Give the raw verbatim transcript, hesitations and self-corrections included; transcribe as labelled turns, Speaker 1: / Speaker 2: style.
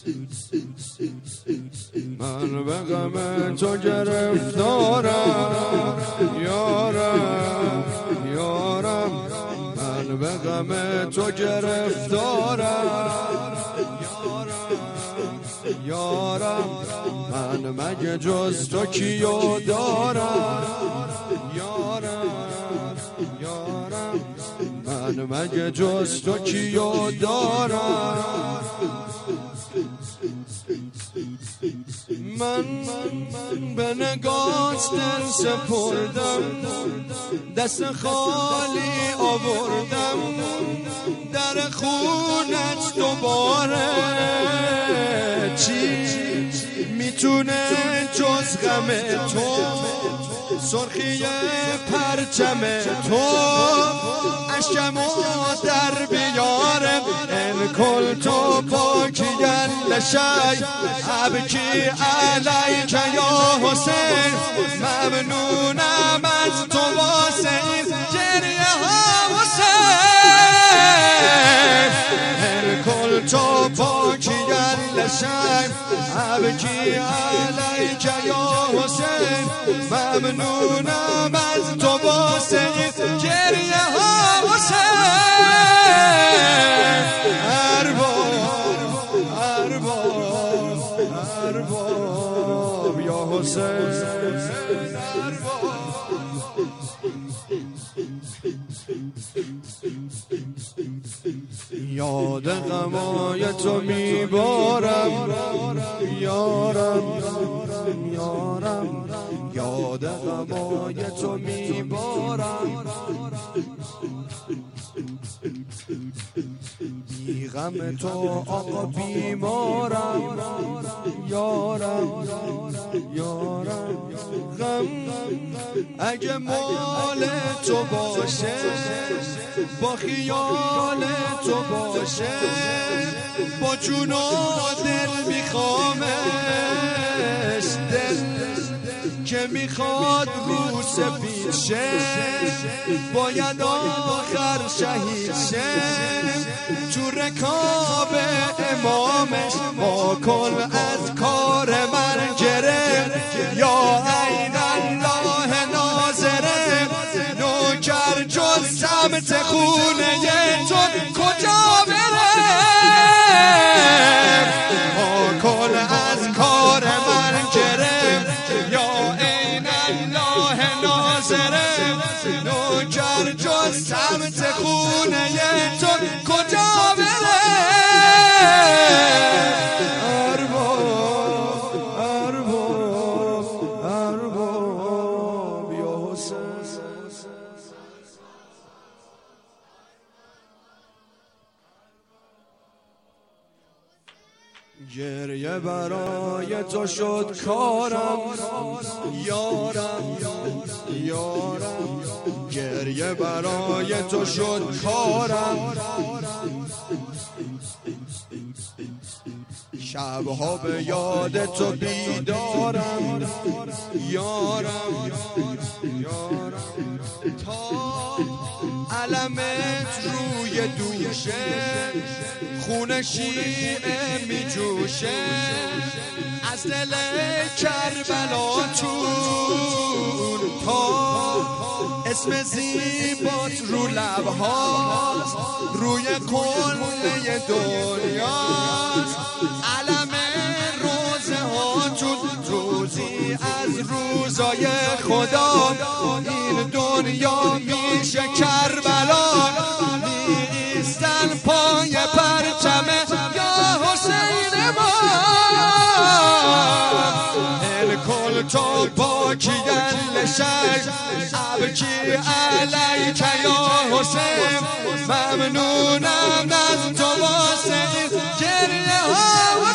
Speaker 1: من به غم تو گرفتارم یارم یارم، من به غم تو گرفتارم یارم، من مگه جز تو کیو دارم یارم یارم، من مگه جز تو کیو دارم. من به نگاهت دل سپردم، دست خالی آوردم، در خونت دوباره چی میتونه جز غم تو، سرخی پرچم تو اشکمو در بیاره. ان کل تو باکیان لشی ابکی علیک یا حسین، ممنونم از تو واسه این گریه ها حسین. ان کل تو باکیان لشی ابکی علیک یا حسین، ممنونم از تو واسه این گریه ها حسین. ارباب ارباب ارباب یا حسین، یاد غمای تو میبارم یارم یارم، یاد غمای تو میبارم، بی غم تو آقا بیمارم یارم یارم. غم اگه مال تو باشه، با خیال تو باشه، با جون و دل میخوامش، دل که میخواد رو سفید شه، باید آخر شهید شه تو رکاب امامش. ما کن از کار من گرفت یا عین الله ناظره، نوکر جز سمت خونه تو کجا بره. ما کن از کار من گرفت یا عین الله ناظره، نوکر جز سمت خونه تو کجا بره. ارباب ارباب ارباب یا حسین، گریه برای تو شد کارم یارم یارم، گریه برای تو شد کارم، شبها به یاد تو بیدارم یارم یارم، تا علمت روی دوشه خون شیعه می جوشه، از دل کربلاتون تا اسم زیبات رو لبهاست، روی قله دنیاست. علم روزه هاتون روزی از روزای خدا، این دنیا میشه کربلا، نیستن پای پرچم یا حسین ما. الکل تو باکیان لشی ابکی علیک یا حسین، ممنونم از تو واسه این گریه ها